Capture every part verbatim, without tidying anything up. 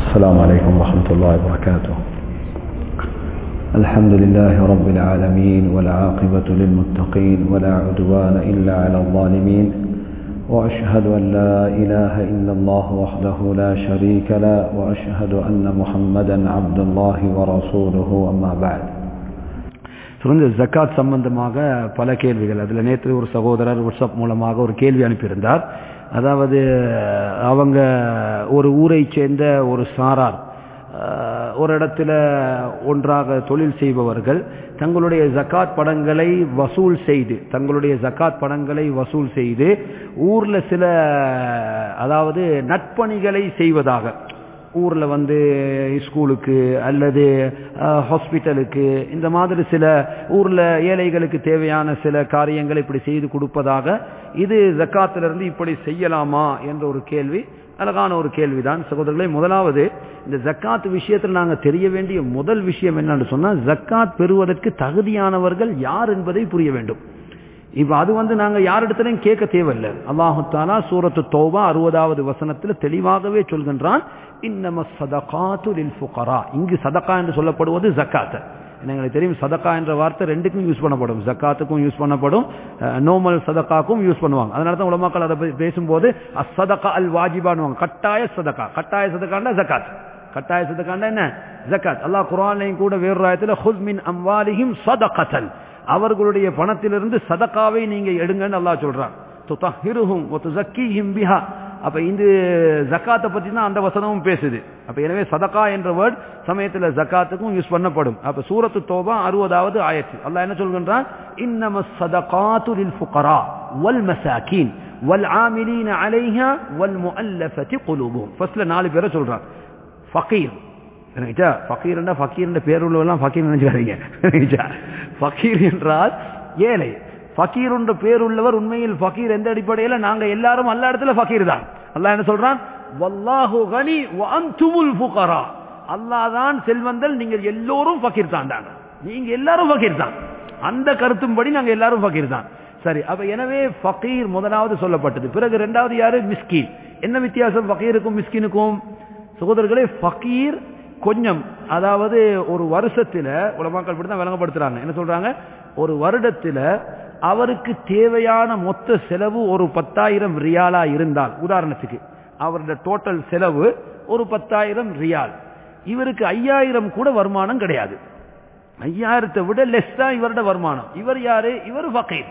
السلام عليكم ورحمة الله وبركاته. الحمد لله رب العالمين والعاقبة للمتقين ولا عدوان إلا على الظالمين وأشهد أن لا إله إلا الله وحده لا شريك له وأشهد أن محمدا عبد الله ورسوله أما بعد. தொடர்ந்து ஜக்காத் சம்பந்தமாக பல கேள்விகள். அதில் நேற்று ஒரு சகோதரர் வாட்ஸ்அப் மூலமாக ஒரு கேள்வி அனுப்பியிருந்தார். அதாவது அவங்க ஒரு ஊரை சேர்ந்த ஒரு சாரார் ஒரு இடத்துல ஒன்றாக தொழில் செய்பவர்கள் தங்களுடைய ஜக்காத் பணங்களை வசூல் செய்து தங்களுடைய ஜக்காத் பணங்களை வசூல் செய்து ஊர்ல சில அதாவது நட்பணிகளை செய்வதாக, ஊர்ல வந்து ஸ்கூலுக்கு அல்லது ஹாஸ்பிட்டலுக்கு இந்த மாதிரி சில ஊர்ல ஏழைகளுக்கு தேவையான சில காரியங்களை இப்படி செய்து கொடுப்பதாக, இது ஜக்காத்திலிருந்து இப்படி செய்யலாமா என்ற ஒரு கேள்வி. அழகான ஒரு கேள்விதான் சகோதரர்களே. முதலாவது, இந்த ஜக்காத் விஷயத்தில் நாங்கள் தெரிய வேண்டிய முதல் விஷயம் என்னன்னு சொன்னா, ஜக்காத் பெறுவதற்கு தகுதியானவர்கள் யார் என்பதை புரிய வேண்டும். இப்ப அது வந்து நாங்க யாரிடத்திலையும் கேட்க தேவையில்லை. அல்லாஹு தஆலா சூரத்து தௌபா அறுபதாவது வசனத்தில் தெளிவாகவே சொல்கின்றான், இன்னம ஸதகாத்து லில் ஃபுகரா. இங்கு சதகா என்று சொல்லப்படுவது ஜக்காத். எங்களுக்கு தெரியும் சதகா என்ற வார்த்தை ரெண்டுக்கும் யூஸ் பண்ணப்படும், ஜக்காத்துக்கும் யூஸ் பண்ணப்படும், நோமல் சதகாக்கும் யூஸ் பண்ணுவாங்க. அதனால தான் உலமாக்கள் அதை பேசும்போது அஸ்ஸதகா அல் வாஜிபானுவாங்க, கட்டாய சதகா. கட்டாய சதகாண்டா ஜக்காத், கட்டாய சதகாண்டா என்ன ஜக்காத். அல்லாஹ் குர்ஆன்லையும் கூட வேறு ஆயத்தில் ஹுஸ் மின் அம்வாலிஹிம் ஸதகத்தன், அவர்களுடைய பணத்திலிருந்து சதகாவை நீங்க எடுங்கன்னு அல்லாஹ் சொல்றான். துதஹிருஹும் வ துஸக்கீஹிம் பிஹா. அப்ப இந்த ஜக்காத்தை பத்தி தான் அந்த வசனமும் பேசுது. அப்ப எனவே சதகா என்ற வேர்ட் சமயத்தில் ஜக்காத்துக்கும் யூஸ் பண்ணப்படும். அப்ப சூரத்து தௌபா அறுபதாவது ஆயத்து அல்லாஹ் என்ன சொல்கின்றான், இன்னமஸ் ஸதகாத்து லில் ஃபுகரா வல் மசாகீன் வல் ஆமிலீன அலைஹா வல் முஅல்லஃபதி குலூபுஹும். ஃபர்ஸ்ட்ல நாலு பேரை சொல்றான். ஃபகீர், ஃபகீர் என்ற ஃபகீர் என்ற பேர் உள்ளவெல்லாம் ஃபகீர் நினைச்சுக்காதீங்க. ஃபகீர் என்றால் ஏழை. ஃபகீர் என்ற பேர் உள்ளவர் உண்மையில் ஃபகீர் எந்த அடிப்படையில்? நாங்க எல்லாரும் எல்லா இடத்துல ஃபகீர் தான். அல்லாஹ் என்ன சொல்றான், வல்லாஹு கனி வ அன்துமுல் ஃபுகரா. அல்லாஹ் தான் செல்வந்தல், நீங்கள் எல்லோரும் ஃபகீர் தான். நீங்க எல்லாரும் ஃபகீர் தான். அந்த கருத்தும்படி நாங்க எல்லாரும் ஃபகீர் தான். சரி, அப்ப எனவே ஃபகீர் முதலாவது சொல்லப்பட்டது. பிறகு இரண்டாவது யாரு? மிஸ்கீன். என்ன வித்தியாசம் ஃபகீருக்கும் மிஸ்கீனுக்கும்? சகோதரர்களே, ஃபகீர் கொஞ்சம், அதாவது ஒரு வருஷத்துல உலமாக்கள் இப்படி தான் விளங்கப்படுத்துறாங்க. என்ன சொல்றாங்க, ஒரு வருடத்துல அவருக்கு தேவையான மொத்த செலவு ஒரு பத்தாயிரம் ரியாலா இருந்தால், உதாரணத்துக்கு அவருடைய டோட்டல் செலவு ஒரு பத்தாயிரம் ரியால், இவருக்கு ஐயாயிரம் கூட வருமானம் கிடையாது. ஐயாயிரத்தை விட லெஸ் தான் இவருடைய வருமானம். இவர் யாரு? இவர் ஃபகீர்.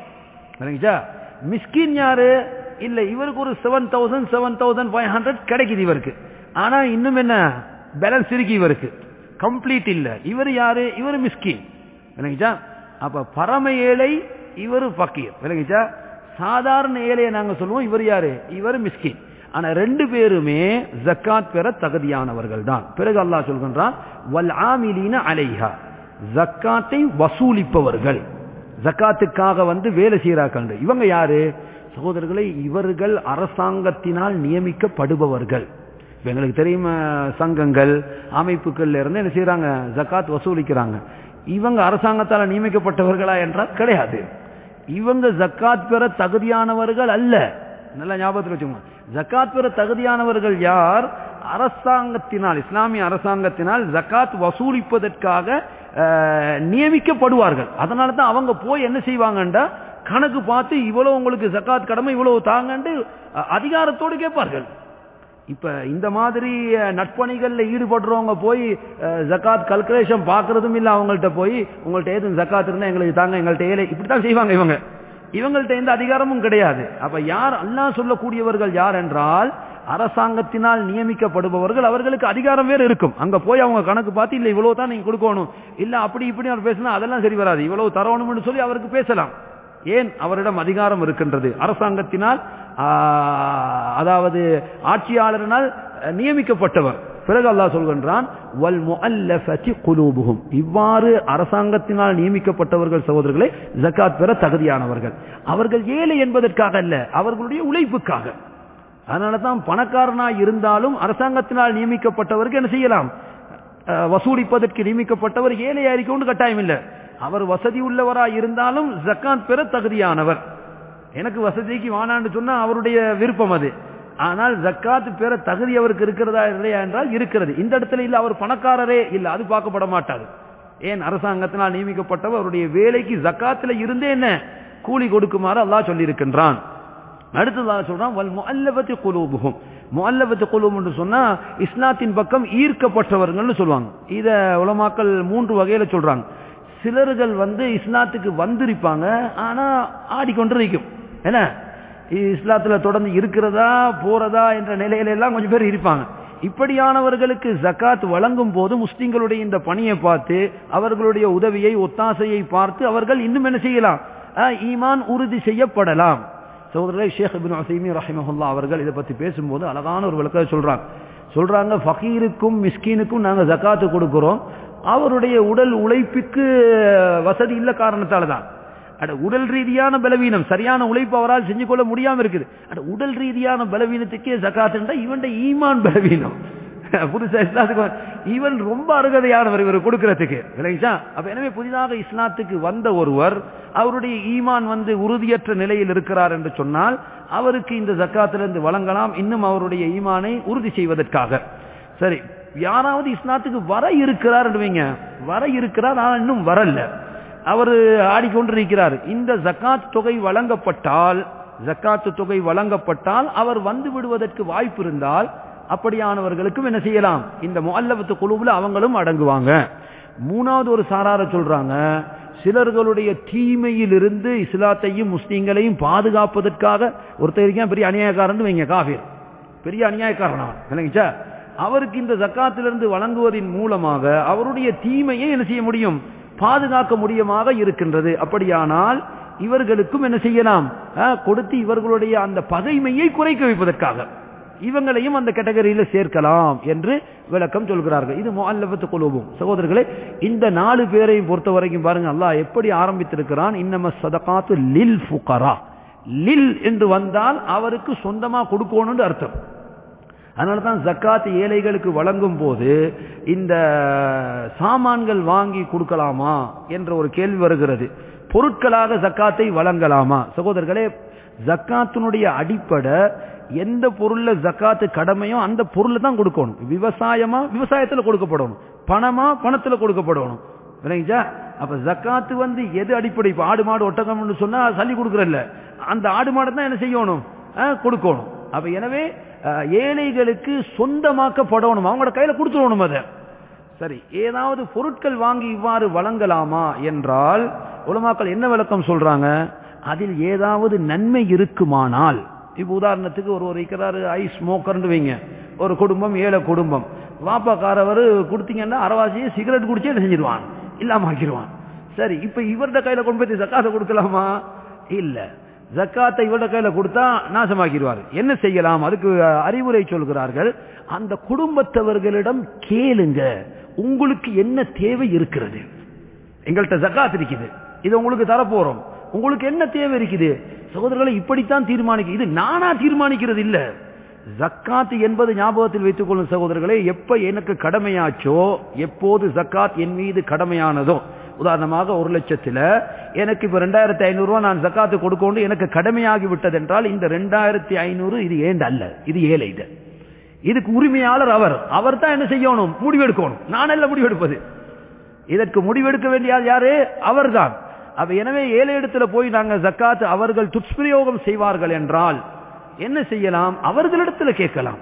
மிஸ்கின் யாரு? இல்ல, இவருக்கு ஒரு seven thousand seven thousand five hundred கிடைக்குது இவருக்கு. ஆனா இன்னும் என்ன பேலன்ஸ் இருக்கு இவருக்கு, கம்ப்ளீட் இல்ல. இவர் யாரு? இவர் மிஸ்கின். விளங்கிச்சா? அப்ப பரம ஏழை இவர் ஃபகீர். விளங்கிச்சா? சாதாரண ஏழையை நாங்க சொல்லுவோம், இவர் யாரு? இவர் மிஸ்கின். ஆனா ரெண்டு பேருமே ஜக்காத் பெற தகுதியானவர்கள் தான். பிறகு அல்லாஹ் சொல்கின்றான், வல் ஆமிலீன அலைஹா, ஜக்காத்தை வசூலிப்பவர்கள், ஜக்காத்துக்காக வந்து வேலை செய்யறார்கள். இவங்க யாரு சகோதரர்களை? இவர்கள் அரசாங்கத்தினால் நியமிக்கப்படுபவர்கள். எங்களுக்கு தெரியும், சங்கங்கள் அமைப்புகள்ல இருந்து என்ன செய்யறாங்க, ஜக்காத் வசூலிக்கிறாங்க. இவங்க அரசாங்கத்தால் நியமிக்கப்பட்டவர்களா என்றால் கிடையாது. இவங்க ஜக்காத் பெற தகுதியானவர்கள் அல்ல. நல்ல ஞாபகத்தில் வச்சுக்கோங்க. ஜக்காத் பெற தகுதியானவர்கள் யார்? அரசாங்கத்தினால், இஸ்லாமிய அரசாங்கத்தினால் ஜக்காத் வசூலிப்பதற்காக நியமிக்கப்படுவார்கள். அதனால தான் அவங்க போய் என்ன செய்வாங்கண்டா, கணக்கு பார்த்து இவ்வளவு உங்களுக்கு ஜக்காத் கடமை இவ்வளவு தாங்கன்னு அதிகாரத்தோடு கேட்பார்கள். இப்ப இந்த மாதிரி நட்பணிகள்ல ஈடுபடுறவங்க போய் ஜக்காத் கல்குலேஷன் பாக்குறதும் இல்ல. அவங்கள்ட்ட போய் உங்கள்ட்ட ஏதும் ஜக்காத் இருந்தா எங்களுக்கு தாங்க, எங்கள்ட்ட ஏழை, இப்படித்தான் செய்வாங்க இவங்க. இவங்கள்ட்ட எந்த அதிகாரமும் கிடையாது. அப்ப யார் அல்லாஹ் சொல்லக்கூடியவர்கள் யார் என்றால், அரசாங்கத்தினால் நியமிக்கப்படுபவர்கள். அவர்களுக்கு அதிகாரம் வேறு இருக்கும். அங்க போய் அவங்க கணக்கு பார்த்து இல்ல இவ்வளவு தான் நீங்க கொடுக்கணும், இல்ல அப்படி இப்படி அவர் பேசினா அதெல்லாம் சரி வராது, இவ்வளவு தரணும்னு சொல்லி அவருக்கு பேசலாம். ஏன்? அவரிடம் அதிகாரம் இருக்கின்றது. அரசாங்கத்தினால், அதாவது ஆட்சியாளரினால் நியமிக்கப்பட்டவர். பிறகு அல்லாஹ் சொல்கின்றான், வல் முஅல்லஃபதி குலூபுஹும், இவ்வாறு அரசாங்கத்தினால் நியமிக்கப்பட்டவர்கள் சகோதரர்களை ஜக்காத் பெற தகுதியானவர்கள். அவர்கள் ஏழை என்பதற்காக அல்ல, அவர்களுடைய உழைப்புக்காக. அதனால தான் பணக்காரனாய் இருந்தாலும் அரசாங்கத்தினால் நியமிக்கப்பட்டவருக்கு என்ன செய்யலாம், வசூலிப்பதற்கு நியமிக்கப்பட்டவர் ஏழையா இருக்கணும்னு கட்டாயம் இல்லை. அவர் வசதி உள்ளவராய் இருந்தாலும் ஜக்காத் பெற தகுதியானவர். எனக்கு வசதிக்கு வானான்னு சொன்னா அவருடைய விருப்பம் அது. ஆனால் ஜக்காத்து பெற தகுதி அவருக்கு இருக்கிறதா இல்லையா என்றால் இருக்கிறது. இந்த இடத்துல இல்ல அவர் பணக்காரரே இல்ல, அது பார்க்கப்பட மாட்டாது. ஏன் அரசாங்கத்தினால் நியமிக்கப்பட்டவர் அவருடைய வேலைக்கு ஜக்காத்துல இருந்தே என்ன கூலி கொடுக்குமாறு அல்லாஹ் சொல்லி இருக்கின்றான். அடுத்ததாக சொல்றான் வல் முஅல்லபத்தி குலூபுஹும். முஅல்லபத்தி குலூப் என்று சொன்னா இஸ்லாத்தின் பக்கம் ஈர்க்கப்பட்டவர்கள்னு சொல்லுவாங்க. இத உலமாக்கள் மூன்று வகையில சொல்றாங்க. சிலர்கள் வந்து இஸ்லாத்துக்கு வந்திருப்பாங்க, ஆனா ஆடிக்கொண்டிருக்கும் என்ன இஸ்லாத்துல தொடர்ந்து இருக்கிறதா போறதா என்ற நிலையில எல்லாம் கொஞ்சம் பேர் இருப்பாங்க. இப்படியானவர்களுக்கு ஜக்காத் வழங்கும் போது முஸ்லிம்களுடைய இந்த பணியை பார்த்து அவர்களுடைய உதவியை ஒத்தாசையை பார்த்து அவர்கள் இன்னும் என்ன செய்யலாம், ஈமான் உறுதி செய்யப்படலாம். சகோதரரை ஷேக் இப்னு உஸைமீன் ரஹிமஹுல்லாஹ் அவர்கள் இதை பத்தி பேசும்போது அழகான ஒரு விளக்கம் சொல்றாங்க. சொல்றாங்க ஃபகீருக்கும் மிஸ்கீனுக்கும் நாங்க ஜக்காத்து கொடுக்கிறோம், அவருடைய உடல் உழைப்புக்கு வசதி இல்ல காரணத்தால தான். அட உடல் ரீதியான பலவீனம், சரியான உழைப்பு அவரால் செஞ்சு கொள்ள முடியாம இருக்குது. அட உடல் ரீதியான பலவீனத்துக்கே ஜக்காத்துண்டா இவன் ஈமான் பலவீனம். புதுசா இஸ்லாத்துக்கு இவன் ரொம்ப அருகதையானவர் இவர் கொடுக்கிறதுக்கு விளைச்சா. அப்ப எனவே புதிதாக இஸ்லாத்துக்கு வந்த ஒருவர் அவருடைய ஈமான் வந்து உறுதியற்ற நிலையில் இருக்கிறார் என்று சொன்னால் அவருக்கு இந்த ஜக்காத்திலிருந்து வழங்கலாம், இன்னும் அவருடைய ஈமானை உறுதி செய்வதற்காக. சரி, யாராவது இஸ்லாத்துக்கு வர இருக்கிறார் என்றுவீங்க, வர இருக்கிறார் ஆனால் இன்னும் வரல, அவர் ஆடிக்கொண்டிருக்கிறார். இந்த ஜக்காத் தொகை வழங்கப்பட்டால் ஜக்காத்து தொகை வழங்கப்பட்டால் அவர் வந்து விடுவதற்கு வாய்ப்பு இருந்தால் அப்படியானவர்களுக்கும் என்ன செய்யலாம், இந்த முஅல்லபத்து குலூப்ல அவங்களும் அடங்குவாங்க. மூணாவது ஒரு சாரார சொல்றாங்க, சிலர்களுடைய தீமையில் இருந்து இஸ்லாத்தையும் முஸ்லீம்களையும் பாதுகாப்பதற்காக ஒருத்தர் இருக்கான் பெரிய அநியாயக்காரன் வைங்க, காஃபிர் பெரிய அநியாயக்காரன் இல்லைங்கச்சா, அவருக்கு இந்த ஜக்காத்திலிருந்து வழங்குவதன் மூலமாக அவருடைய தீமையை என்ன செய்ய முடியும், பாதுகாக்க முடியுமாக இருக்கின்றது. அப்படியானால் இவர்களுக்கும் என்ன செய்யலாம், கொடுத்து இவர்களுடைய அந்த பகைமையை குறைக்க வைப்பதற்காக இவங்களையும் அந்த கேட்டகரியில சேர்க்கலாம் என்று விளக்கம் சொல்கிறார்கள். இது முஅல்லபத்து குலூபும். சகோதரர்களே, இந்த நாலு பேரையும் பொறுத்த வரைக்கும் பாருங்க அல்லாஹ் எப்படி ஆரம்பித்திருக்கிறான். இன்னம ஸதகாத்து லில் ஃபுகரா. லில் என்று வந்தால் அவருக்கு சொந்தமா கொடுக்கணும்னு அர்த்தம். அதனாலதான் ஜக்காத் ஏழைகளுக்கு வழங்கும் போது இந்த சாமான்கள் வாங்கி கொடுக்கலாமா என்ற ஒரு கேள்வி வருகிறது. பொருட்களாக ஜக்காத்தை வழங்கலாமா? சகோதரர்களே, ஜக்காத்தினுடைய அடிப்படை எந்த பொருள்ல ஜக்காத்து கடமையோ அந்த பொருளை தான் கொடுக்கணும். விவசாயமா விவசாயத்துல கொடுக்கப்படணும், பணமா பணத்துல கொடுக்கப்படணும். அப்ப ஜக்காத்து வந்து எது அடிப்படை? இப்ப ஆடு மாடு ஒட்டகம்னு சொன்னா சல்லி கொடுக்கறல்ல, அந்த ஆடு மாடு தான் என்ன செய்யணும், கொடுக்கணும். அப்ப எனவே ஏழைகளுக்கு சொந்தமாக்கப்படணும், அவங்களோட கையில கொடுத்துடணும். அதை சரி, ஏதாவது பொருட்கள் வாங்கி இவ்வாறு வழங்கலாமா என்றால் உலமாக்கள் என்ன விளக்கம் சொல்றாங்க, அதில் ஏதாவது நன்மை இருக்குமானால். இப்ப உதாரணத்துக்கு ஒரு ஒரு இருக்கிறாரு ஐ ஸ்மோக்கர்னு வைங்க, ஒரு குடும்பம் ஏழை குடும்பம், வாப்பாக்காரவர் கொடுத்தீங்கன்னா அரவாசியை சிகரெட் குடிச்சே என்ன செஞ்சிருவான், இல்லாம ஆக்கிடுவான். சரி, இப்ப இவருடைய கையில கொண்டு போய் ஜக்காத்தை கொடுக்கலாமா? இல்ல, ஜக்காத்தை இவருடைய கையில கொடுத்தா நாசமாக்கிடுவார். என்ன செய்யலாம்? அதுக்கு அறிவுரை சொல்கிறார்கள், அந்த குடும்பத்தவர்களிடம் கேளுங்க, உங்களுக்கு என்ன தேவை இருக்கிறது, எங்கள்கிட்ட ஜக்காத் இருக்குது, இது உங்களுக்கு தரப்போறோம், உங்களுக்கு என்ன தேவை இருக்குது? சகோதரர்களை இப்படித்தான் தீர்மானிக்க, இது நானா தீர்மானிக்கிறது இல்ல. ஜக்காத் என்பது ஞாபகத்தில் வைத்துக் கொள்ளும் சகோதரர்களே, எப்ப எனக்கு கடமையாச்சோ, எப்போது ஜக்காத் என் மீது கடமையானதோ, உதாரணமாக ஒரு லட்சத்துல எனக்கு இப்ப ரெண்டாயிரத்தி ஐநூறு ரூபாய் நான் ஜக்காத்து கொடுக்கணும் எனக்கு கடமையாகி விட்டது என்றால் இந்த ரெண்டாயிரத்தி ஐநூறு இது ஏண்ட அல்ல, இது ஏழை. இது இதுக்கு உரிமையாளர் அவர், அவர் தான் என்ன செய்யணும், முடிவெடுக்கணும். நான் அல்ல முடிவெடுப்பது, இதற்கு முடிவெடுக்க வேண்டிய யாரு, அவர்தான். அப்ப எனவே ஏழை இடத்துல போய் நாங்க ஜக்காத் அவர்கள் துஷ்பிரயோகம் செய்வார்கள் என்றால் என்ன செய்யலாம், அவர்களிடத்துல கேட்கலாம்.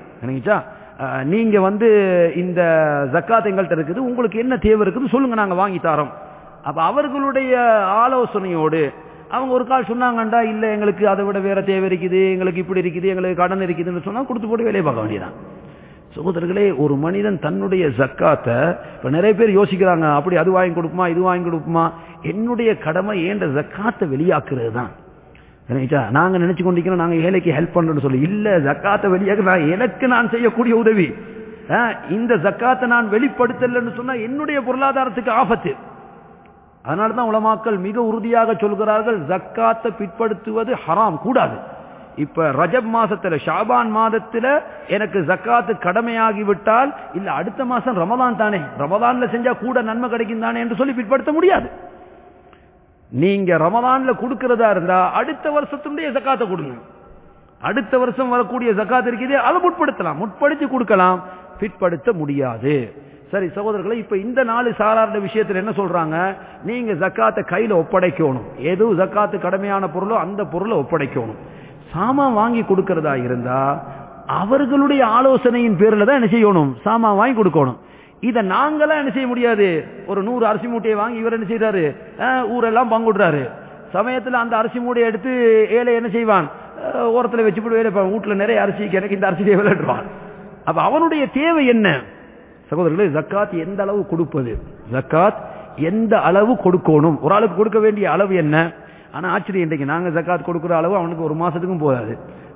நீங்க வந்து இந்த ஜக்காத் எங்கள்கிட்ட இருக்குது, உங்களுக்கு என்ன தேவை இருக்குது சொல்லுங்க, நாங்க வாங்கி தரோம். அப்ப அவர்களுடைய ஆலோசனையோடு அவங்க ஒரு கால் சொன்னாங்கண்டா, இல்ல எங்களுக்கு அதை விட வேற தேவை இருக்குது, எங்களுக்கு இப்படி இருக்குது, எங்களுக்கு கடன் இருக்குதுன்னு சொன்னா கொடுத்து போட்டு வேலையை பார்க்க வேண்டியதான். சகோதரர்களே, ஒரு மனிதன் தன்னுடைய ஜக்காத்தை இப்ப நிறைய பேர் யோசிக்கிறாங்க, அப்படி அது வாங்கி கொடுக்குமா இது வாங்கி கொடுக்குமா, என்னுடைய கடமை ஏன்ற ஜக்காத்தை வெளியாக்குறது தான். நாங்க நினைச்சு கொண்டிருக்கிறோம் நாங்க ஏழைக்கு ஹெல்ப் பண்றோம்னு சொல்லி, இல்ல, ஜக்காத்தை வெளியாக எனக்கு நான் செய்யக்கூடிய உதவி. இந்த ஜக்காத்தை நான் வெளிப்படுத்தலன்னு சொன்னா என்னுடைய பொருளாதாரத்துக்கு ஆபத்து. அதனால்தான் உலமாக்கள் மிக உறுதியாக சொல்கிறார்கள், ஜக்காத்தை பிற்படுத்துவது ஹராம், கூடாது. இப்ப ரஜப் மாசத்துல ஷாபான் மாதத்துல எனக்கு ஜக்காத்து கடமையாகி விட்டால், இல்ல அடுத்த மாசம் ரமதான் தானே, ரமதான்ல செஞ்சா கூட நன்மை கிடைக்கும் தானே என்று சொல்லி பிற்படுத்த முடியாது. நீங்க ரமதான்ல கொடுக்கிறதா இருந்தா அடுத்த வருஷத்துடைய ஜக்காத்தை கொடுங்க. அடுத்த வருஷம் வரக்கூடிய ஜக்காத் இருக்குது, அதை முற்படுத்தலாம், முற்படுத்தி கொடுக்கலாம், பிற்படுத்த முடியாது. சரி சகோதரர்களை, இப்ப இந்த நாலு சாராருடைய விஷயத்தில் என்ன சொல்றாங்க? நீங்க ஜக்காத்தை கையில ஒப்படைக்கணும். எது ஜக்காத்து கடமையான பொருளோ அந்த பொருளை ஒப்படைக்கணும். சாமான் வாங்கி கொடுக்கறதா இருந்தா அவர்களுடைய ஆலோசனையின் பேர்ல தான் என்ன செய்யணும்? சாமான் வாங்கி கொடுக்கணும். இதை நாங்களாம் என்ன செய்ய முடியாது. ஒரு நூறு அரிசி மூட்டையை வாங்கி இவர் என்ன செய்யறாரு, ஊரெல்லாம் பங்குடுறாரு. சமயத்தில் அந்த அரிசி மூட்டையை எடுத்து ஏழை என்ன செய்வான், ஓரத்தில் வச்சுட்டு வேலை வீட்டுல நிறைய அரிசி எனக்கு இந்த அரிசி விளையாடுவான். அப்ப அவனுடைய தேவை என்ன? சகோதரர்களே, ஜக்காத் எந்த அளவு கொடுப்பது, ஜக்காத் எந்த அளவு கொடுக்கணும், ஒரு ஆளுக்கு கொடுக்க வேண்டிய அளவு என்ன? ஆனா ஆச்சரியம், இன்றைக்கு நாங்க ஜக்காத் கொடுக்கிற அளவு அவனுக்கு ஒரு மாசத்துக்கும் போதாது.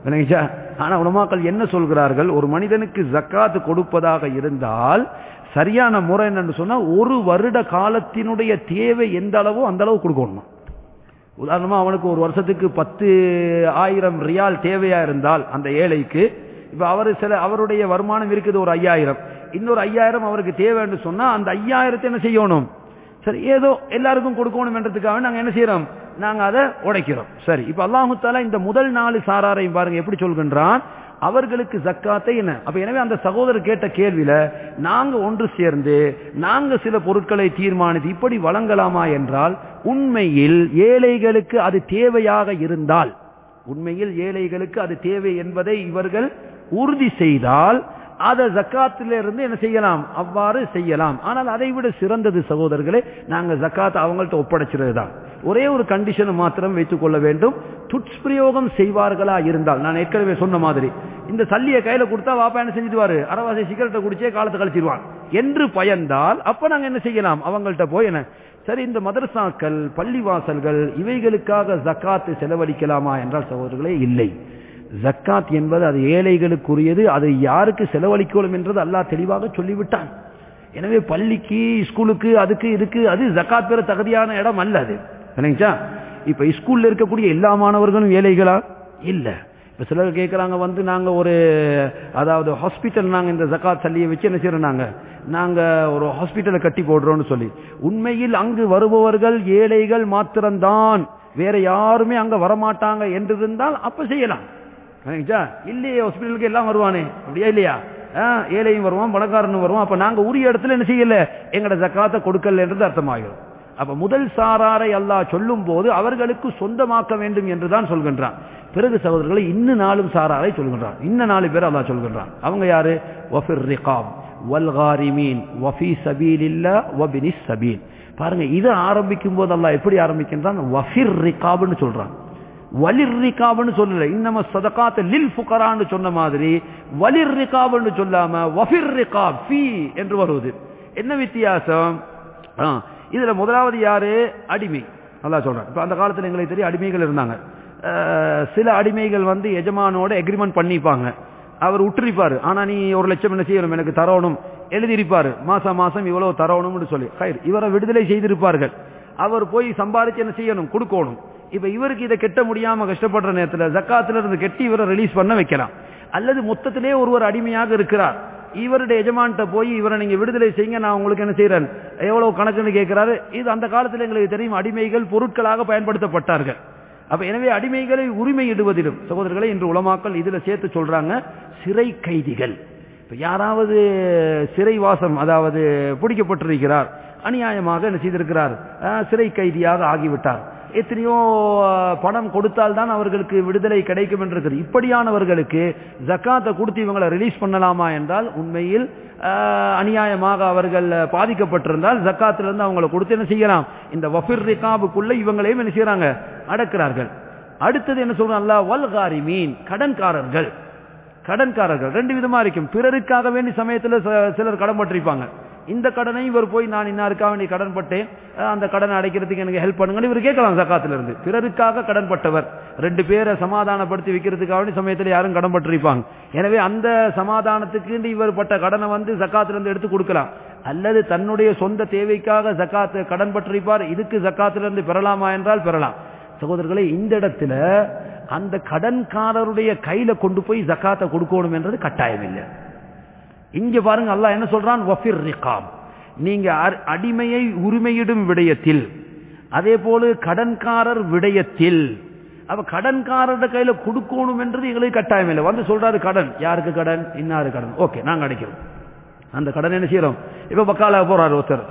ஆனா உலமாக்கள் என்ன சொல்கிறார்கள்? ஒரு மனிதனுக்கு ஜக்காத் கொடுப்பதாக இருந்தால் சரியான முறை என்னன்னு சொன்னா, ஒரு வருட காலத்தினுடைய தேவை எந்த அளவோ அந்த அளவு கொடுக்கணும். உதாரணமா அவனுக்கு ஒரு வருஷத்துக்கு பத்து ஆயிரம் ரியால் தேவையா இருந்தால் அந்த ஏழைக்கு, இப்ப அவரு சில அவருடைய வருமானம் இருக்குது ஒரு ஐயாயிரம், இன்னொரு ஐயாயிரம் அவருக்கு தேவைன்னு சொன்னா அந்த ஐயாயிரத்தை என்ன செய்யணும்? சரி, ஏதோ எல்லாருக்கும் கொடுக்கணும் என்றதுக்காக நாங்க என்ன செய்யறோம்? நாங்க அதை உடைக்கிறோம். சரி, இப்ப அல்லாஹு தஆலா இந்த முதல் நாலு சாராரையும் பாருங்க எப்படி சொல்கின்றான், அவர்களுக்கு ஜக்காத்தை என்ன. அப்ப எனவே அந்த சகோதரர் கேட்ட கேள்வியில நாங்க ஒன்று சேர்ந்து நாங்க சில பொருட்களை தீர்மானித்து இப்படி வழங்கலாமா என்றால், உண்மையில் ஏழைகளுக்கு அது தேவையாக இருந்தால், உண்மையில் ஏழைகளுக்கு அது தேவை என்பதை இவர்கள் உறுதி செய்தால் அதை ஜக்காத்திலிருந்து என்ன செய்யலாம்? அவ்வாறு செய்யலாம். ஆனால் அதை விட சிறந்தது சகோதரர்களே, நாங்க ஜக்காத் அவங்கள்ட்ட ஒப்படைச்சிறது தான். ஒரே ஒரு கண்டிஷனை மாத்திரம் வைத்துக் கொள்ள வேண்டும். துஷ்பிரயோகம் செய்வார்களா இருந்தால், நான் ஏற்கனவே சொன்ன மாதிரி, இந்த சல்லியை கையில கொடுத்தா வாப்பா என்ன செஞ்சுடுவாரு, அரவாசி சிகரெட்டை குடிச்சே காலத்தை கழிச்சிருவான் என்று பயந்தால் அப்ப நாங்க என்ன செய்யலாம்? அவங்கள்ட்ட போய் என்ன, சரி இந்த மதரசாக்கள் பள்ளிவாசல்கள் இவைகளுக்காக ஜக்காத்து செலவழிக்கலாமா என்றால் சகோதரர்களே இல்லை. ஜக்காத் என்பது அது ஏழைகளுக்குரியது, அது யாருக்கு செலவழிக்கணும் என்றது அல்லாஹ் தெளிவாக சொல்லிவிட்டான். எனவே பள்ளிக்கு ஸ்கூலுக்கு அதுக்கு இதுக்கு அது ஜக்காத் பெற தகுதியான இடம் அல்ல அது. இப்ப ஸ்கூல்ல இருக்கக்கூடிய எல்லா மாணவர்களும் ஏழைகளா? இல்ல. இப்ப சிலர் கேட்கிறாங்க வந்து நாங்க ஒரு அதாவது ஹாஸ்பிட்டல் நாங்க இந்த ஜக்காத் சல்லியை வச்சு என்ன செய்யறோம், நாங்க நாங்க ஒரு ஹாஸ்பிட்டலை கட்டி போடுறோம்னு சொல்லி, உண்மையில் அங்கு வருபவர்கள் ஏழைகள் மாத்திரம்தான், வேற யாருமே அங்க வரமாட்டாங்க என்று இருந்தால் அப்ப செய்யலாம். இல்லையே, ஹாஸ்பிட்டலுக்கு எல்லாம் வருவானே, அப்படியா இல்லையா? ஏழையும் வருவான், பணக்காரனும் வருவான். அப்ப நாங்க உரிய இடத்துல என்ன செய்யல, எங்கட ஜக்காத்தை கொடுக்கல என்றது அர்த்தமாகும். அப்ப முதல் சாராரை அல்லாஹ் சொல்லும் போது அவர்களுக்கு சொந்தமாக்க வேண்டும் என்றுதான் சொல்கின்றான். பிறகு சகோதரர்களை இன்னும் நாலு சாராரை சொல்கின்றான், இன்னும் நாலு பேர் அல்லாஹ் சொல்கின்றான். அவங்க யாரு? வஃபிர் ரிகாப் வல் காரிமீன் வஃபி சபீலில்லாஹ் வபினிஸ் சபீல். பாருங்க, இதை ஆரம்பிக்கும் போது அல்லாஹ் எப்படி ஆரம்பிக்கின்றான்? வஃபிர் ரிகாப்னு சொல்றான், வலிர் ரிகாப்னு சொல்லல. இன்னம ஸதகாத் லில் ஃபுகரான்னு சொன்ன மாதிரி வலிர் ரிகாப்னு சொல்லாம வஃபிர் ரிகாப் ஃபீ என்று வருவது. என்ன வித்தியாசம்? இதுல முதலாவது யாரு? அடிமை. அல்லாஹ் சொல்றான். இப்ப அந்த காலத்துல எங்களுக்கு தெரியும் அடிமைகள் இருந்தாங்க. சில அடிமைகள் வந்து எஜமானோட எக்ரிமெண்ட் பண்ணிப்பாங்க, அவர் உற்றிருப்பாரு. ஆனா நீ ஒரு லட்சம் என்ன செய்யணும் எனக்கு தரணும் எழுதியிருப்பாரு, மாசம் மாசம் இவ்வளவு தரணும்னு சொல்லி. இவரை விடுதலை செய்திருப்பார்கள். அவர் போய் சம்பாதிச்சு என்ன செய்யணும்? கொடுக்கணும். இப்ப இவருக்கு இதை கெட்ட முடியாம கஷ்டப்படுற நேரத்தில் ஜக்காத்துல இருந்து கெட்டி இவரை ரிலீஸ் பண்ண வைக்கலாம். அல்லது மொத்தத்திலே ஒருவர் அடிமையாக இருக்கிறார், இவருடைய எஜமான்ட்ட போய் இவரை நீங்க விடுதலை செய்யுங்க, நான் உங்களுக்கு என்ன செய்யறேன் எவ்வளவு கணக்குன்னு கேட்கிறாரு. இது அந்த காலத்தில் எங்களுக்கு தெரியும், அடிமைகள் பொருட்களாக பயன்படுத்தப்பட்டார்கள். அப்ப எனவே அடிமைகளை உரிமையிடுவதிலும் சகோதரர்களை இன்று உலமாக்கள் இதுல சேர்த்து சொல்றாங்க சிறை கைதிகள். இப்ப யாராவது சிறைவாசம் அதாவது பிடிக்கப்பட்டிருக்கிறார், அநியாயமாக என்ன செய்திருக்கிறார், சிறை கைதியாக ஆகிவிட்டார், எத்தனையோ பணம் கொடுத்தால் தான் அவர்களுக்கு விடுதலை கிடைக்கும் என்று இருக்கிறது. இப்படியானவர்களுக்கு ஜக்காத்தை கொடுத்து இவங்களை ரிலீஸ் பண்ணலாமா என்றால், உண்மையில் அநியாயமாக அவர்கள் பாதிக்கப்பட்டிருந்தால் ஜக்காத்திலிருந்து அவங்களை கொடுத்து என்ன செய்யலாம், இந்த வஃபிர் ரிகாபுக்குள்ள இவங்களையும் என்ன செய்யறாங்க, அடக்கிறார்கள். அடுத்தது என்ன சொல்றாங்க? அல்லாஹ் வல் காரிமீன், கடன்காரர்கள். கடன்காரர்கள் ரெண்டு விதமா இருக்கும். பிறருக்காக வேண்டி சமயத்தில் சிலர் கடன் பட்டிருப்பாங்க. இந்த கடனை இவர் போய் நான் இன்னாருக்காக வேண்டிய கடன் பட்டேன், அந்த கடனை அடைக்கிறதுக்கு எனக்கு ஹெல்ப் பண்ணுங்கன்னு இவர் கேட்கலாம் ஜக்காத்துல இருந்து. பிறருக்காக கடன் பட்டவர், ரெண்டு பேரை சமாதானப்படுத்தி வைக்கிறதுக்காக வேண்டிய சமயத்தில் யாரும் கடன் பட்டிருப்பாங்க. எனவே அந்த சமாதானத்துக்கு இவர் பட்ட கடனை வந்து ஜக்காத்துல இருந்து எடுத்து கொடுக்கலாம். அல்லது தன்னுடைய சொந்த தேவைக்காக ஜக்காத்து கடன் பட்டிருப்பார், இதுக்கு ஜக்காத்துல இருந்து பெறலாமா என்றால் பெறலாம். சகோதரர்களே, இந்த இடத்துல அந்த கடன்காரருடைய கையில கொண்டு போய் ஜக்காத்தை கொடுக்கணும் என்றது கட்டாயம் இல்லை. இங்க பாருங்க, அல்லாஹ் என்ன சொல்றான்? வஃபிர் ரிகாப், நீங்க அடிமையை உரிமையிடும் விடயத்தில், அதே போல கடன்காரர் விடயத்தில், அப்ப கடன்காரர்கிட்ட கையில கொடுக்கணும் என்றது எங்களுக்கு கட்டாயம் இல்லை. வந்து சொல்றாரு கடன், யாருக்கு கடன், இன்னாரு கடன், ஓகே நாங்க அடைக்கிறோம். அந்த கடன் என்ன செய்யறோம்? இப்ப பக்கால போறாரு ஒருத்தர்,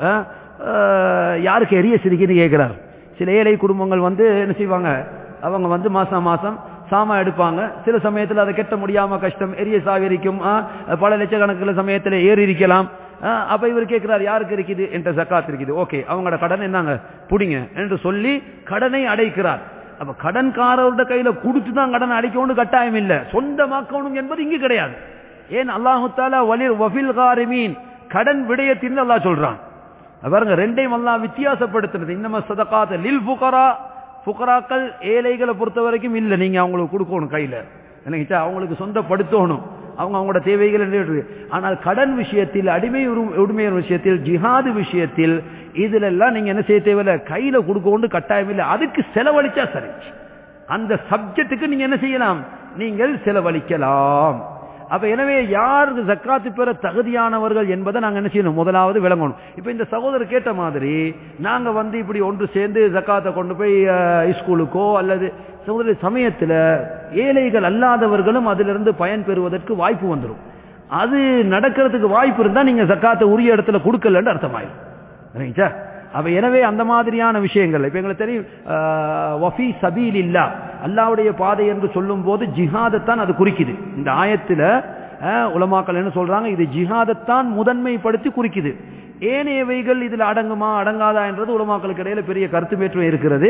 யாருக்கு எரிய சிரிக்குன்னு கேட்கிறார். சில ஏழை குடும்பங்கள் வந்து என்ன செய்வாங்க, அவங்க வந்து மாசம் மாசம் சாமா எடுப்பாங்க. சில சமயத்தில் அதை கெட்ட முடியாம கஷ்டம், எரிய சாகரிக்கும், பல லட்சக்கணக்கில் சமயத்தில் ஏறி இருக்கலாம். அப்ப இவர் கேட்கிறார் யாருக்கு இருக்குது என்ற ஜக்காத் இருக்குது, ஓகே அவங்களோட கடன் என்னங்க புடிங்க என்று சொல்லி கடனை அடைக்கிறார். அப்ப கடன்காரருடைய கையில கொடுத்து தான் கடனை அடைக்கணும் கட்டாயம் இல்லை, சொந்தமாக்கணும் என்பது இங்கு கிடையாது. ஏன் அல்லாஹு தஆலா வலில் வஃபில் காரிமீன் கடன் விடயத்தில் அல்லாஹ் சொல்றான். பாருங்க ரெண்டையும் அல்லாஹ் வித்தியாசப்படுத்துறது. இன்னமா ஸதகாத் லில் ஃபுகரா, ஃபுகராக்கள் ஏழைகளை பொறுத்த வரைக்கும் இல்ல, நீங்க அவங்களுக்கு கொடுக்கணும் கையில, என்னங்க அவங்களுக்கு சொந்தப்படுத்தணும், அவங்க அவங்களோட தேவைகள் என்று. ஆனால் கடன் விஷயத்தில், அடிமை உரிமையின் விஷயத்தில், ஜிஹாது விஷயத்தில் இதுல எல்லாம் நீங்க என்ன செய்ய தேவையில்லை, கையில கொடுக்கணும் கட்டாயம் இல்லை. அதுக்கு செலவழிச்சா சரி, அந்த சப்ஜெக்டுக்கு நீங்க என்ன செய்யலாம், நீங்கள் செலவழிக்கலாம். அப்ப எனவே யார் ஜக்காத்து பெற தகுதியானவர்கள் என்பதை நாங்க என்ன செய்யணும், முதலாவது விளங்கணும். இப்ப இந்த சகோதரர் கேட்ட மாதிரி நாங்க வந்து இப்படி ஒன்று சேர்ந்து ஜக்காத்தை கொண்டு போய் ஸ்கூலுக்கோ அல்லது சமயத்துல ஏழைகள் அல்லாதவர்களும் அதிலிருந்து பயன் பெறுவதற்கு வாய்ப்பு வந்துடும். அது நடக்கிறதுக்கு வாய்ப்பு இருந்தா நீங்க ஜக்காத்தை உரிய இடத்துல கொடுக்கலன்னு அர்த்தமாயிரும். அப்ப எனவே அந்த மாதிரியான விஷயங்கள் இப்ப எங்களுக்கு தெரியும், வஃபி சபீலில்லா அல்லாஹ்வுடைய பாதை என்று சொல்லும் போது ஜிஹாதத்தான் அது குறிக்குது. இந்த ஆயத்துல உலமாக்கள் என்ன சொல்றாங்க, இது ஜிஹாதத்தான் முதன்மைப்படுத்தி குறிக்குது. ஏனையவைகள் இதுல அடங்குமா அடங்காதா என்றது உலமாக்களுக்கு இடையில பெரிய கருத்து வேற்றுமை இருக்கிறது.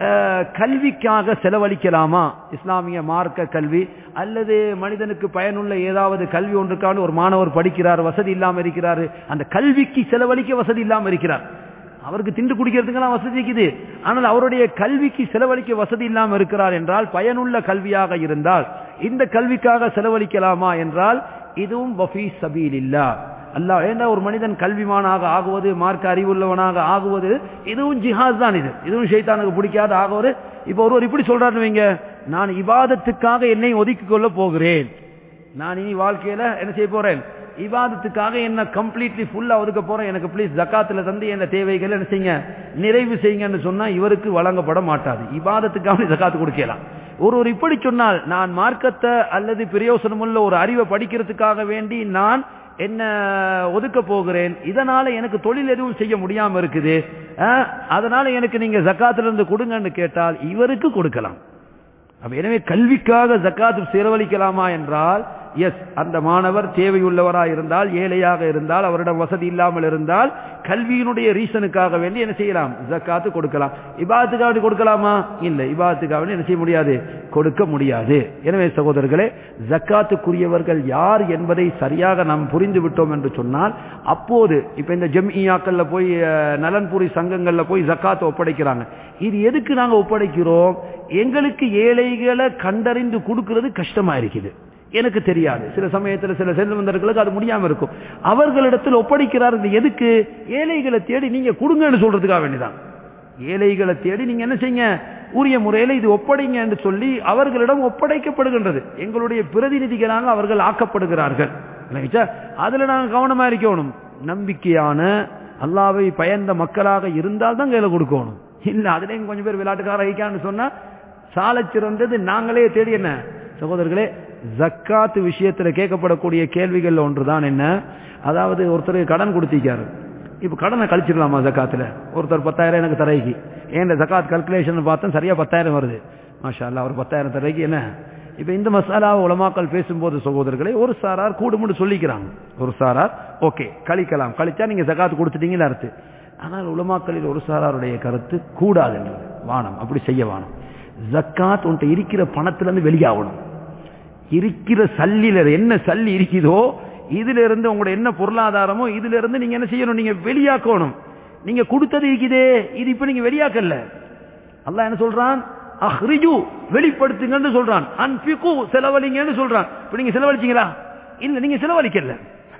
கல்விக்காக செலவழிக்கலாமா, இஸ்லாமிய மார்க்க கல்வி அல்லது மனிதனுக்கு பயனுள்ள ஏதாவது கல்வி ஒன்றுக்கான ஒரு மாணவர் படிக்கிறார், வசதி இல்லாம இருக்கிறாரு, அந்த கல்விக்கு செலவழிக்க வசதி இல்லாம இருக்கிறார், அவருக்கு திண்டு குடிக்கிறதுக்கெல்லாம் வசதி இருக்குது, ஆனால் அவருடைய கல்விக்கு செலவழிக்க வசதி இல்லாமல் இருக்கிறார் என்றால், பயனுள்ள கல்வியாக இருந்தால் இந்த கல்விக்காக செலவழிக்கலாமா என்றால் இதுவும் வஃபீ சபீலில்லாஹ். அல்லாஹ் ஏன்னா ஒரு மனிதன் கல்விமானாக ஆகுவது, மார்க்க அறிவுள்ளவனாக ஆகுவது இதுவும் ஜிஹாத் தான். இது இதுவும் ஷைத்தானுக்கு பிடிக்காத ஆகுவது. இப்போ ஒருவர் இப்படி சொல்றாருன்னு வைங்க, நான் இபாதத்துக்காக என்னை ஒதுக்கிக் கொள்ள போகிறேன், நான் இனி வாழ்க்கையில என்ன செய்ய போறேன், இபாதத்துக்காக என்ன கம்ப்ளீட்லி ஃபுல்லா ஒதுக்க போறேன், எனக்கு ப்ளீஸ் ஜக்காத்துல தந்து என்ன தேவைகள் என்ன செய்யுங்க நிறைவு செய்யுங்கன்னு சொன்னா இவருக்கு வழங்கப்பட மாட்டாது. இபாதத்துக்காக ஜக்காத்து கொடுக்கலாம். ஒருவர் இப்படி சொன்னால், நான் மார்க்கத்தை அல்லது பிரயோசனமுள்ள ஒரு அறிவை படிக்கிறதுக்காக வேண்டி நான் என்ன ஒதுக்க போகிறேன், இதனால எனக்கு தொழில் எதுவும் செய்ய முடியாம இருக்குது, அதனால எனக்கு நீங்க ஜக்காத்துல இருந்து கொடுங்கன்னு கேட்டால் இவருக்கு கொடுக்கலாம். அப்ப எனவே கல்விக்காக ஜக்காத்து செலவழிக்கலாமா என்றால் எஸ், அந்த மாணவர் தேவையுள்ளவராக இருந்தால், ஏழையாக இருந்தால், அவரிடம் வசதி இல்லாமல் இருந்தால் கல்வியினுடைய ரீசனுக்காக வேண்டி என்ன செய்யலாம், ஜக்காத்து கொடுக்கலாம். இபாதத்துக்காக கொடுக்கலாமா, இல்லை, இபாதத்துக்காக என்ன செய்ய முடியாது, கொடுக்க முடியாது. எனவே சகோதரர்களே, ஜக்காத்துக்குரியவர்கள் யார் என்பதை சரியாக நாம் புரிந்து விட்டோம் என்று சொன்னால், அப்போது இப்ப இந்த ஜம்இயாக்கள்ல போய் நலன்புரி சங்கங்கள்ல போய் ஜக்காத்தை ஒப்படைக்கிறாங்க. இது எதுக்கு நாங்க ஒப்படைக்கிறோம், எங்களுக்கு ஏழைகளை கண்டறிந்து கொடுக்கிறது கஷ்டமா இருக்குது, எனக்கு தெரியாது, சில சமயத்தில் சில செல்வந்தர்களுக்கு அது முடியாம இருக்கும், அவர்களிடத்தில் ஒப்படைக்கிறார். எதுக்கு, ஏழைகளை தேடி நீங்க கொடுங்கன்னு சொல்றதுக்காக வேண்டிதான். ஏழைகளை தேடி நீங்க என்ன செய்யுங்க, உரிய முறையில் இது ஒப்படைங்க என்று சொல்லி அவர்களிடம் ஒப்படைக்கப்படுகின்றது. எங்களுடைய பிரதிநிதிகளாக அவர்கள் ஆக்கப்படுகிறார்கள். அதுல நாங்க கவனமா இருக்கணும். நம்பிக்கையான அல்லாஹ்வை பயந்த மக்களாக இருந்தால் தான் கையில கொடுக்கணும். இல்ல அதுலயும் கொஞ்சம் பேர் விளையாட்டுக்கார ஐக்கான்னு சொன்னா சாலை சிறந்தது நாங்களே தேடி. என்ன சகோதரர்களே, ஜக்காத் விஷயத்துல கேட்கப்படக்கூடிய கேள்விகள் ஒன்றுதான் என்ன, அதாவது ஒருத்தருக்கு கடன் கொடுத்திருக்காரு, இப்ப கடனை கழிச்சிடலாமா ஜக்காத்துல, ஒருத்தர் பத்தாயிரம் எனக்கு தரைக்கு, ஏன் ஜக்காத் கல்குலேஷன் பார்த்தா சரியா பத்தாயிரம் வருது, மாஷா அல்லாஹ் அவர் பத்தாயிரம் தரைக்கு என்ன. இப்ப இந்த மசாலா உலமாக்கள் பேசும்போது சகோதரர்களே, ஒரு சாரார் கூடுமுன்னு சொல்லிக்கிறாங்க, ஒரு சாரார் ஓகே கழிக்கலாம், கழிச்சா நீங்க ஜக்காத் கொடுத்துட்டீங்கன்னு அர்த்தம். ஆனால் உலமாக்களில் ஒரு சாராருடைய கருத்து கூடாது என்றது, வானம் அப்படி செய்ய வானம். ஜக்காத் உன்ட்ட இருக்கிற பணத்துல இருந்து வெளியாகணும், இருக்கிற சல்லில என்ன சல்லி இருக்குதோ இதுல இருந்து உங்களோட என்ன பொருளாதாரமோ இதுல இருந்து நீங்க என்ன செய்யணும், நீங்க வெளியாக்கணும். நீங்க கொடுத்தது இருக்குதே இது இப்ப நீங்க வெளியாக்கல. அல்லாஹ் என்ன சொல்றான், அஹ்ரிஜு வெளிப்படுத்துங்கன்னு சொல்றான், அன்ஃபிகு செலவழிங்கன்னு சொல்றான். இப்ப நீங்க செலவழிச்சீங்களா, இல்ல நீங்க செலவழிக்கல.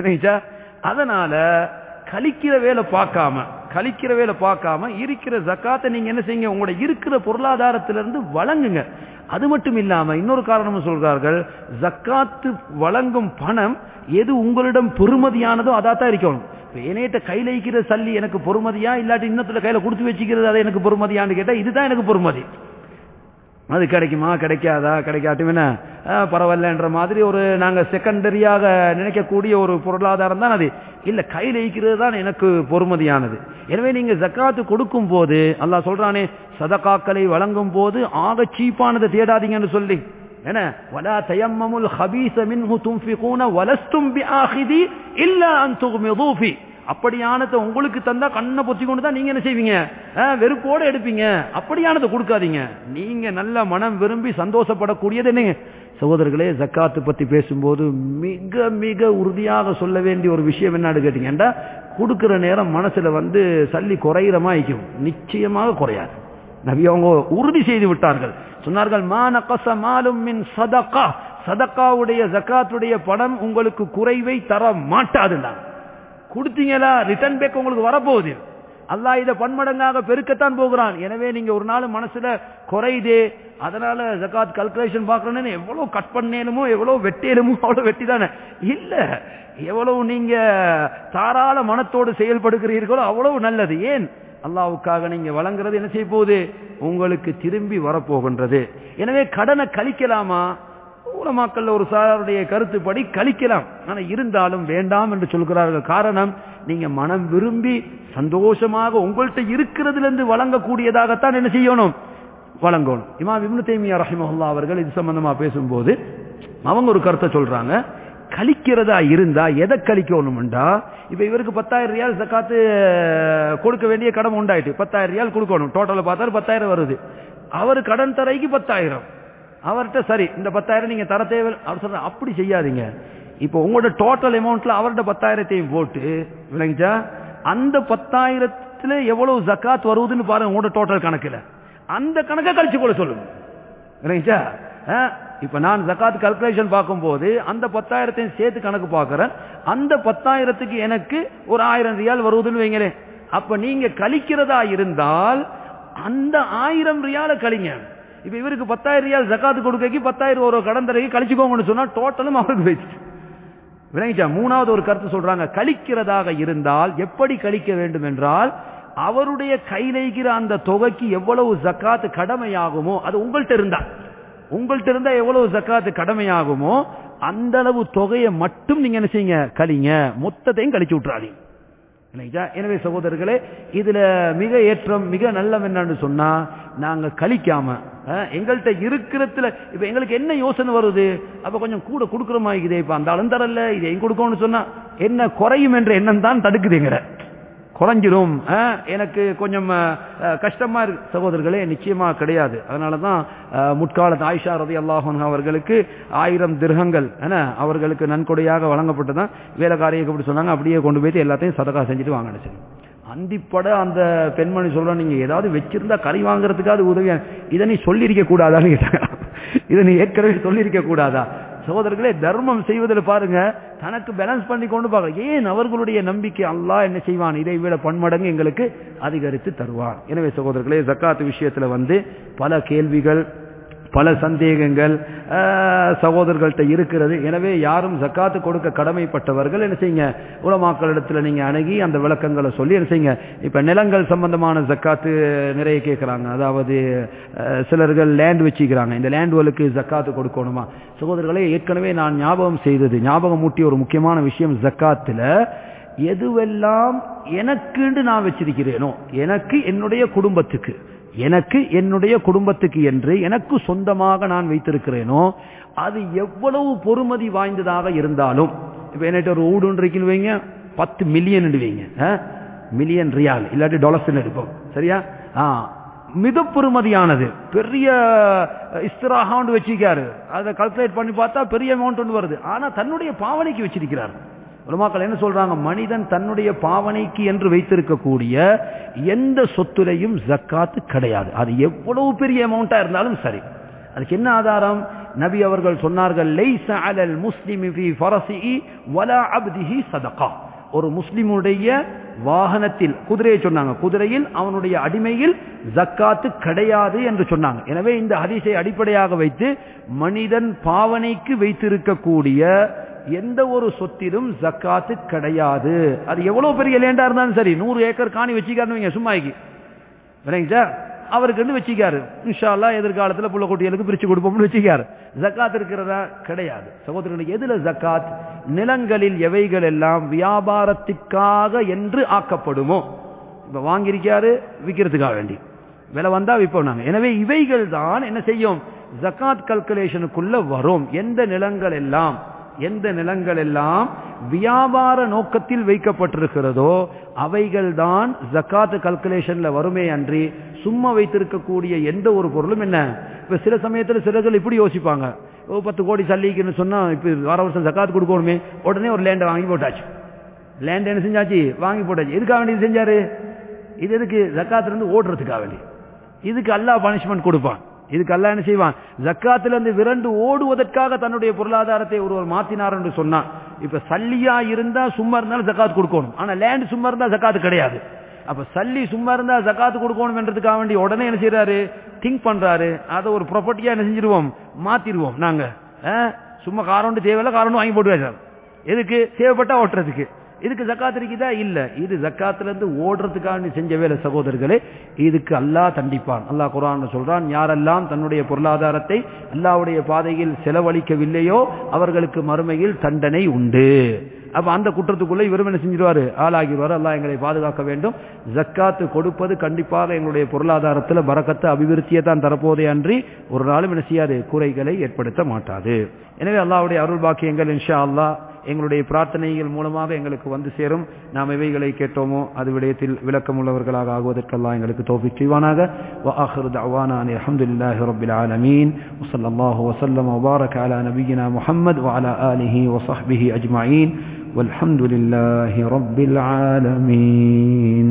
அதனால கழிக்கிற வேலை பார்க்காம கழிக்கிற வேலை பார்க்காம இருக்கிற ஜக்காத்தை நீங்க என்ன செய்யுங்க, உங்களோட இருக்கிற பொருளாதாரத்திலிருந்து வழங்குங்க. அது மட்டும் இல்லாம இன்னொரு காரணம் சொல்றார்கள், ஜக்காத்து வழங்கும் பணம் எது உங்களிடம் பெருமதியானதோ அதாத்தான் இருக்கணும். ஏனேட்ட கையில இருக்கிற சல்லி எனக்கு பொறுமதியா, இல்லாட்டி இன்னத்துல கையில கொடுத்து வச்சுக்கிறது அதை எனக்கு பொறுமதியான்னு கேட்டா இதுதான் எனக்கு பொறுமதி. அது கிடைக்குமா கிடைக்காதா கிடைக்காட்டும் என்ன பரவாயில்லன்ற மாதிரி ஒரு நாங்க செகண்டரியாக நினைக்கக்கூடிய ஒரு பொருளாதாரம் தான் அது. இல்ல கையில் இருக்கிறது தான் எனக்கு பொறுமதியானது. எனவே நீங்க ஜக்காத்து கொடுக்கும் போது அல்லாஹ் சொல்றானே சதகாக்களை வழங்கும் போது ஆக சீப்பானதை தேடாதீங்கன்னு சொல்லி என்ன வலா தயம்மமுல் ஹபீஸ மின்ஹு துன்ஃபிகூன வலஸ்தும் பிஆஹிதி இல்லா அன் துக்மிது ஃபீ. அப்படியானதை உங்களுக்கு தந்தா கண்ணை பொத்தி கொண்டு தான் நீங்க என்ன செய்வீங்க வெறுப்போடு எடுப்பீங்க. அப்படியானதை கொடுக்காதீங்க. நீங்க நல்ல மனம் விரும்பி சந்தோஷப்படக்கூடியது என்னங்க சகோதரர்களே. ஜக்காத்து பத்தி பேசும்போது மிக மிக உறுதியாக சொல்ல வேண்டிய ஒரு விஷயம் என்னன்னு கேட்டீங்கன்னா கொடுக்கிற நேரம் மனசுல வந்து சல்லி குறையிறமா இருக்கும். நிச்சயமாக குறையாது. நபி அவங்க உறுதி செய்து விட்டார்கள். சொன்னார்கள் மா நகஸ மாலும் மின் சதகா. சதகாவுடைய ஜக்காத்துடைய பணம் உங்களுக்கு குறைவை தர மாட்டாதுன்னா கொடுத்தீங்களா ரிட்டர்ன் பேக் உங்களுக்கு வரப்போகுது. அல்லாஹ் இதை பன்மடங்காக பெருக்கத்தான் போகிறான். எனவே நீங்க ஒரு நாள் மனசுல குறையுதே அதனால ஜக்காத் கல்குலேஷன் பாக்குறேன்னு எவ்வளவு கட் பண்ணேனுமோ எவ்வளவு வெட்டேனுமோ அவ்வளவு வெட்டி தானே இல்ல. எவ்வளவு நீங்க தாராள மனத்தோடு செயல்படுகிறீர்களோ அவ்வளவு நல்லது. ஏன் அல்லாஹ்வுக்காக நீங்க வழங்குறது என்ன செய்ய போகுது உங்களுக்கு திரும்பி வரப்போகின்றது. எனவே கடனை கழிக்கலாமா உலமாக்கள்ல ஒரு சாருடைய கருத்துப்படி கழிக்கலாம். ஆனா இருந்தாலும் வேண்டாம் என்று சொல்கிறார்கள். காரணம் நீங்க மனம் விரும்பி சந்தோஷமாக உங்கள்கிட்ட இருக்கிறதுல இருந்து வழங்கக்கூடியதாகத்தான் என்ன செய்யணும் வழங்கணும். இமாம் இப்னு தைமியா ரஹிமஹுல்லாஹ் அவர்கள் இது சம்பந்தமா பேசும்போது அவங்க ஒரு கருத்தை சொல்றாங்க. கழிக்கிறதா இருந்தா எதை கழிக்கணும்டா இப்ப இவருக்கு பத்தாயிரம் ரியால் ஜக்காத்து கொடுக்க வேண்டிய கடமை உண்டாயிட்டு பத்தாயிரம் ரியால் கொடுக்கணும். டோட்டல பார்த்தாரு பத்தாயிரம் வருது. அவர் கடன் தரைக்கு பத்தாயிரம் அவர்கிட்ட சரி இந்த பத்தாயிரம் நீங்க தர தேவை அவர் சொல்ற அப்படி செய்யாதீங்க. இப்போ உங்களோட டோட்டல் அமௌண்ட்ல அவர்கிட்ட பத்தாயிரத்தையும் போட்டு விளங்கிச்சா அந்த பத்தாயிரத்துல எவ்வளவு ஜக்காத் வருவதுன்னு பாருங்க. உங்களோட டோட்டல் கணக்குல அந்த கணக்கை கழிச்சு கொள்ள சொல்லுங்க. விளங்கிச்சா இப்ப நான் ஜக்காத் கல்குலேஷன் பார்க்கும் போது அந்த பத்தாயிரத்தையும் சேர்த்து கணக்கு பார்க்கிறேன். அந்த பத்தாயிரத்துக்கு எனக்கு ஒரு ஆயிரம் ரியால் வருவதுன்னு வைங்களேன். அப்ப நீங்க கழிக்கிறதா இருந்தால் அந்த ஆயிரம் ரியால கழிங்க. இப்ப இவருக்கு பத்தாயிரம் ரியால் ஜக்காத்து கொடுக்க பத்தாயிரம் ஒரு கடன் தரைக்கு கழிச்சுக்கோங்கன்னு சொன்னா டோட்டலும் அவருக்கு போயிடுச்சு. விளங்கிச்சா மூணாவது ஒரு கருத்து சொல்றாங்க. கழிக்கிறதாக இருந்தால் எப்படி கழிக்க வேண்டும் என்றால் அவருடைய கையில் இருக்கிற அந்த தொகைக்கு எவ்வளவு ஜக்காத்து கடமையாகுமோ அது உங்கள்கிட்ட இருந்தா உங்கள்கிட்ட இருந்தா எவ்வளவு ஜக்காத்து கடமையாகுமோ அந்த அளவு தொகையை மட்டும் நீங்க என்ன செய்யுங்க கழிங்க. மொத்தத்தையும் கழிச்சு விட்டுறாதீங்க. எனவே சகோதரர்களே இதுல மிக ஏற்றம் மிக நல்லம் என்னன்னு சொன்னா நாங்க கழிக்காம எங்கள்கிட்ட இருக்கிறதுல இப்ப எங்களுக்கு என்ன யோசனை வருது அப்ப கொஞ்சம் கூட கொடுக்குறோமா இதே இப்ப அந்த அளவு தரல இதை கொடுக்கணும்னு சொன்னா என்ன குறையும் என்ற எண்ணம் தான் தடுக்குதுங்கிற குறைஞ்சிரும் எனக்கு கொஞ்சம் கஷ்டமா இருக்கு. சகோதரர்களே நிச்சயமா கிடையாது. அதனாலதான் முற்காலத்து ஆயிஷா ரலியல்லாஹு அன்ஹா அவர்களுக்கு ஆயிரம் திர்ஹங்கள் அவர்களுக்கு நன்கொடையாக வழங்கப்பட்டதான். வேலைக்காரியை எப்படி சொன்னாங்க அப்படியே கொண்டு போயிட்டு எல்லாத்தையும் சதகா செஞ்சுட்டு வாங்க. அந்திப்பட அந்த பெண்மணி சொல்ற நீங்க ஏதாவது வச்சிருந்தா கறி வாங்குறதுக்காவது உதவியா இதை நீ சொல்லியிருக்க கூடாதான்னு கேட்டாங்க. இதை நீ ஏற்கனவே சொல்லியிருக்க கூடாதா? சகோதரர்களே தர்மம் செய்வதில் பாருங்க தனக்கு பேலன்ஸ் பண்ணி கொண்டு பாருங்க. ஏன் அவர்களுடைய நம்பிக்கை அல்லாஹ் என்ன செய்வான் இதை விட பன்மடங்கு எங்களுக்கு அதிகரித்து தருவான். எனவே சகோதரர்களே ஜக்காத் விஷயத்துல வந்து பல கேள்விகள் பல சந்தேகங்கள் சகோதரர்கள்ட்ட இருக்கிறது. எனவே யாரும் ஜக்காத்து கொடுக்க கடமைப்பட்டவர்கள் என்ன செய்யுங்க உலமாக்களிடத்துல நீங்க அணுகி அந்த விளக்கங்களை சொல்லி என்ன செய்யுங்க. இப்ப நிலங்கள் சம்பந்தமான ஜக்காத்து நிறைய கேட்கிறாங்க. அதாவது சிலர்கள் லேண்ட் வச்சுக்கிறாங்க. இந்த லேண்டுகளுக்கு ஜக்காத்து கொடுக்கணுமா? சகோதரர்களே ஏற்கனவே நான் ஞாபகம் செய்தது ஞாபகம் மூட்டிய ஒரு முக்கியமான விஷயம் ஜக்காத்துல எதுவெல்லாம் எனக்குன்னு நான் வச்சிருக்கிறேனோ எனக்கு என்னுடைய குடும்பத்துக்கு எனக்கு என்னுடைய குடும்பத்துக்கு என்று எனக்கு சொந்தமாக நான் வைத்திருக்கிறேனோ அது எவ்வளவு பொறுமதி வாய்ந்ததாக இருந்தாலும் இப்ப என்கிட்ட ஒரு ஊடு இருக்குன்னு வைங்க பத்து மில்லியன் வைங்க மில்லியன் ரியால் இல்லாட்டி டாலர்ஸ் எடுப்போம் சரியா மிக பெருமதியானது பெரிய இஸ்திராஹாண்டு வச்சிருக்காரு. அதை கால்குலேட் பண்ணி பார்த்தா பெரிய அமௌண்ட் ஒன்று வருது. ஆனா தன்னுடைய பாவனைக்கு வச்சிருக்கிறார். உலமாக்கள் என்ன சொல்றாங்க மனிதன் தன்னுடைய பாவனைக்கு என்று வைத்திருக்கக்கூடிய எந்த சொத்துலையும் ஜக்காத்து கிடையாது. அது எவ்வளவு பெரிய அமௌண்டா இருந்தாலும் சரி. அதுக்கு என்ன ஆதாரம்? நபி அவர்கள் சொன்னார்கள் லைஸ அலல் முஸ்லிமி ஃபீ ஃபரஸிஹி வலா அப்திஹி ஸதகா. ஒரு முஸ்லிமுடைய வாகனத்தில் குதிரையை சொன்னாங்க குதிரையில் அவனுடைய அடிமையில் ஜக்காத்து கிடையாது என்று சொன்னாங்க. எனவே இந்த ஹதீஸை அடிப்படையாக வைத்து மனிதன் பாவனைக்கு வைத்திருக்கக்கூடிய எந்த ஒரு சொத்திலும் ஜக்காத்து கிடையாது. அது எவ்வளவு பெரிய லேண்டா இருந்தாலும் சரி நூறு ஏக்கர் காணி வச்சுக்காருன்னு சும்மாக்கி அவருக்கு வச்சுக்காரு, இன்ஷா அல்லாஹ் எதிர்காலத்துல புள்ள குட்டிகளுக்கு பிரிச்சு கொடுப்போம்னு வச்சுக்காரு. ஜக்காத் இருக்கிறதா? கிடையாது. சகோதரர்களுக்கு எதுல ஜக்காத்? நிலங்களில் எவைகள் எல்லாம் வியாபாரத்திற்காக என்று ஆக்கப்படுமோ, இப்ப வாங்கியிருக்காரு விற்கிறதுக்காக வேண்டி, விலை வந்தா விற்போம் நாங்க. எனவே இவைகள் தான் என்ன செய்யும்? ஜக்காத் கல்குலேஷனுக்குள்ள வரும். எந்த நிலங்கள் எல்லாம் எந்த நிலங்கள் எல்லாம் வியாபார நோக்கத்தில் வைக்கப்பட்டிருக்கிறதோ அவைகள் தான் ஜக்காத் கல்குலேஷன்ல வருமே அன்றி சும்மா வைத்திருக்கக்கூடிய எந்த ஒரு பொருளும் என்ன. இப்ப சில சமயத்தில் சிலர்கள் இப்படி யோசிப்பாங்க, ஓ பத்து கோடி சல்லிக்குன்னு சொன்னா இப்ப வர வருஷம் ஜக்காத் கொடுக்கணுமே, உடனே ஒரு லேண்டை வாங்கி போட்டாச்சு. லேண்ட் என்ன செஞ்சாச்சு? வாங்கி போட்டாச்சு. எதுக்காக வேண்டி செஞ்சாரு? இது எதுக்கு? ஜக்காத்துல இருந்து ஓடுறதுக்காக வேண்டி. இதுக்கு அல்லாஹ் பனிஷ்மெண்ட் கொடுப்பான். இதுக்கு அல்லாஹ் என்ன செய்வான்? ஜக்காத்துல இருந்து விரண்டு ஓடுவதற்காக தன்னுடைய பொருளாதாரத்தை ஒருவர் மாத்தினார் என்று சொன்னான். இப்ப சல்லியா இருந்தா சும்மா இருந்தாலும் ஜக்காத் கொடுக்கணும், ஆனா லேண்ட் சும்மா இருந்தா ஜக்காத்து கிடையாது. அப்ப சல்லி சும்மா இருந்தா ஜக்காத்து கொடுக்கணும் என்றதுக்காக வேண்டி உடனே என்ன செய்யறாரு? திங்க் பண்றாரு, அதை ஒரு ப்ராப்பர்ட்டியா என்ன செஞ்சிருவோம்? மாத்திருவோம். நாங்க சும்மா காரண்டு தேவையில்ல, காரண்டு வாங்கி போட்டு வச்சார். எதுக்கு? தேவைப்பட்டா ஓட்டுறதுக்கு. இதுக்கு ஜக்காத் இருக்குதா? இல்ல. இது ஜக்காத்துல இருந்து ஓடுறதுக்காக செஞ்ச வேலை சகோதரர்களே. இதுக்கு அல்லாஹ் தண்டிப்பான். அல்லாஹ் குர்ஆன்ல சொல்றான், யாரெல்லாம் தன்னுடைய பொருளாதாரத்தை அல்லாஹ்வுடைய பாதையில் செலவழிக்கவில்லையோ அவர்களுக்கு மறுமையில் தண்டனை உண்டு. அப்ப அந்த குற்றத்துக்குள்ள இவரும் என்ன செஞ்சிருவாரு? ஆளாகிடுவாரு. அல்லாஹ் எங்களை பாதுகாக்க வேண்டும். ஜக்காத்து கொடுப்பது கண்டிப்பாக எங்களுடைய பொருளாதாரத்தில் பரக்கத்து அபிவிருத்தியை தான் தரப்போதே அன்றி ஒரு நாளும் என்ன செய்யாது? குறைகளை ஏற்படுத்த மாட்டாது. எனவே அல்லாஹ்வுடைய அருள் பாக்கியங்கள் இன்ஷா அல்லாஹ் எங்களுடைய பிரார்த்தனைகள் மூலமாக எங்களுக்கு வந்து சேரும். நாம் எவைகளை கேட்டோமோ அது விடயத்தில் விளக்கம் உள்ளவர்களாக ஆகுவதற்கு அல்லாஹ் எங்களுக்கு தௌஃபீக் செய்வானாக. வ ஆகிரு தஅவானா அல்ஹம்துலில்லாஹி ரப்பில் ஆலமீன். வ ஸல்லல்லாஹு வ ஸல்லம வ பாரக அலா நபியினா முஹம்மத் வ அலா ஆலிஹி வ ஸஹ்பிஹி அஜ்மஈன். வல்ஹம்துலில்லாஹி ரப்பில் ஆலமீன்.